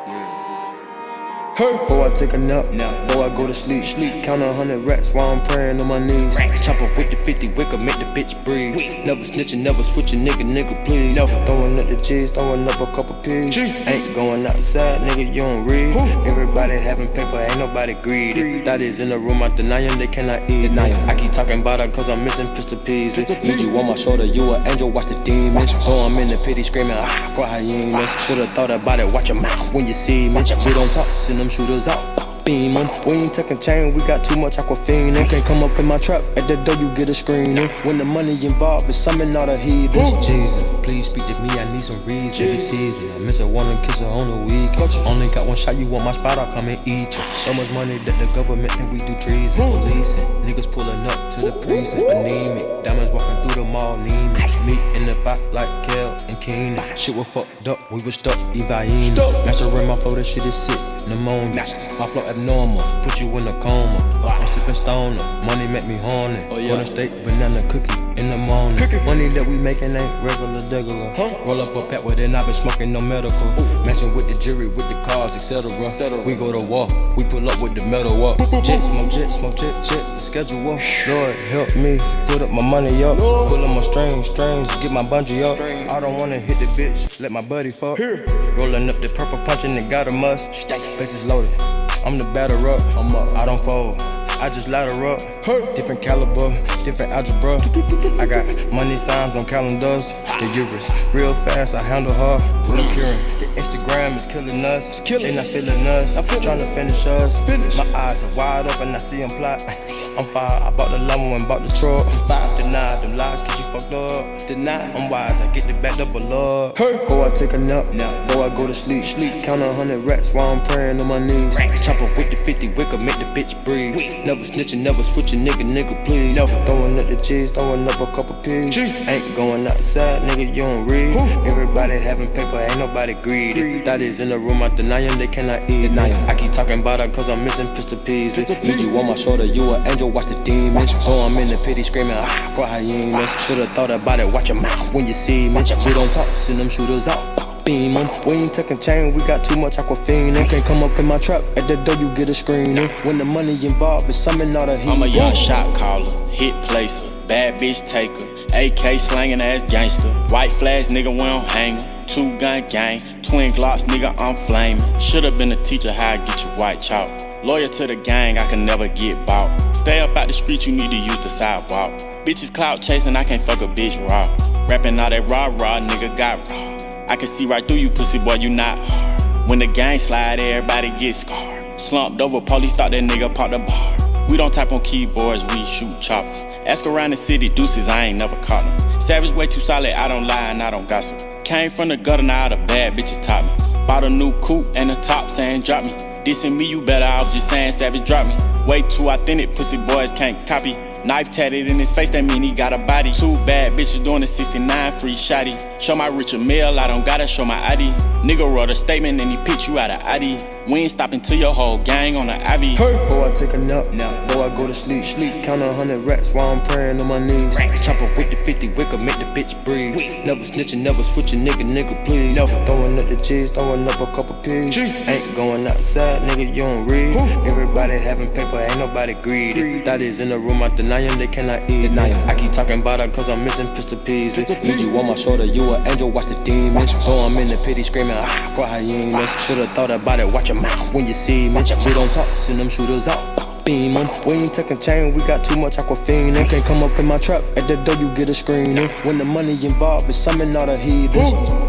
Before I take a nap, before I go to sleep, count 100 racks while I'm praying on my knees. Chop up with the 50 wicker, make the bitch breathe. Never snitching, never switching, nigga, please. Throwing up the G's, throwing up a couple P's. Ain't going outside, nigga, you don't read. Everybody having paper, ain't nobody greedy. That is in the room, I deny them, they cannot eat. I keep talking about it cause I'm missing pistol peas. Need you on my shoulder, you an angel, watch the demons. Though I'm in the pity screaming, for hyenas. Should've thought about it, watch your mouth when you see me. We don't talk, send them shooters out, beam 'em. We ain't tucking chain, we got too much aquafina. Can't come up in my trap, at the door you get a screening. When the money involved, it's something all the heathens. Jesus, please speak to me, I need some reason. I miss her, wanna kiss her on the weekend. Only got one shot, you want my spot, I'll come and eat you. So much money that the government think we do treason. Policing, niggas pulling up to the precinct. Anemic, diamonds walking through the mall, need me. Meet in the fight like Kel and Keenan. Shit was fucked up, we was stuck, Evaine. Master in my flow, that shit is sick, pneumonia. My flow abnormal, put you in a coma. I'm sipping stoner, money make me horny. Golden State banana cookie in the morning. Money that we making ain't regular. Roll up a pack with it, I been smoking no medical. Matching with the jury, with the cars, etc. We go to war, we pull up with the metal up. Jet, smoke jet, the schedule up. Lord help me, put up my money up. Pull up my strings, get my bungee up. I don't wanna hit the bitch, let my buddy fuck. Rolling up the purple punching, it got a must. Bases loaded, I'm the batter up. I don't fold, I just ladder up. Different caliber, different algebra. I got money signs on calendars. The Urus, real fast, I handle her. Procuring, the Instagram is killing us. They not feeling us, tryna finish us. My eyes are wide open, I see them plot. I'm fire, I bought the Lambo and bought the truck. Deny them lies, cause you fucked up. I'm wise, I get the back up a lot. Before I take a nap, before I go to sleep, count 100 racks while I'm praying on my knees. Chop up with the 50 wicker, make the bitch breathe. Never snitching, never switching, nigga, please. Throwing up the G's, throwing up a couple P's. Ain't going outside, nigga, you don't read. Everybody having paper, ain't nobody greedy. That is in the room, I deny them, they cannot eat. I keep talking about it cause I'm missing pistol peas. Need you on my shoulder, you an angel, watch the demons. Though I'm in the pity screaming, for hyenas. Should've thought about it, watch your mouth when you see me. We don't talk, send them shooters out, beam 'em. We ain't tucking chain, we got too much aquafina. Can't come up in my trap, at the door you get a screening. When the money involved, it's something all the heat. I'm a young shot caller, hit placer, bad bitch taker, AK slanging ass gangster. White flags, nigga, we don't hang 'em. 2-gun gang, twin Glocks, nigga, I'm flaming. Should've been a teacher, how I get your white chalk. Loyal to the gang, I can never get bought. Stay up out the street, you need to use the sidewalk. Bitches clout chasing, I can't fuck a bitch raw. Rapping all that raw, nigga got raw. I can see right through you, pussy boy, you not hard. When the gang slide, everybody gets scarred. Slumped over, police thought that nigga popped the bar. We don't type on keyboards, we shoot choppers. Ask around the city, deuces, I ain't never caught them. Savage way too solid, I don't lie and I don't gossip. Came from the gutter, now all the bad bitches top me. Bought a new coupe and a top saying drop me. Dissing me, you better, I was just saying Savage drop me. Way too authentic, pussy boys can't copy. Knife tatted in his face, that mean he got a body. 2 bad bitches doing the 69 free shotty. Show my Richard Mill, I don't gotta show my ID. Nigga wrote a statement and he picked you out of ID. We ain't stopping till your whole gang on the IV. Before I take a nap, before I go to sleep, count 100 racks while I'm praying on my knees. Chop up with the 50 wicker, make the bitch breathe. Never snitching, never switching, nigga, please. Throwing up the G's, throwing up a couple P's. Ain't going outside, nigga, you don't read. Everybody having paper, ain't nobody greedy. That is in the room, I deny them, they cannot eat. I keep talking about it cause I'm missing pistol peas. Need you on my shoulder, you an angel, watch the demons. Though I'm in the pity screaming, for hyenas. Should've thought about it, watch your mouth when you see me. We don't talk, send them shooters out, beam 'em. We ain't tucking chain, we got too much aquafina. Can't come up in my trap, at the door you get a screening. When the money involved, it's something all the heathens.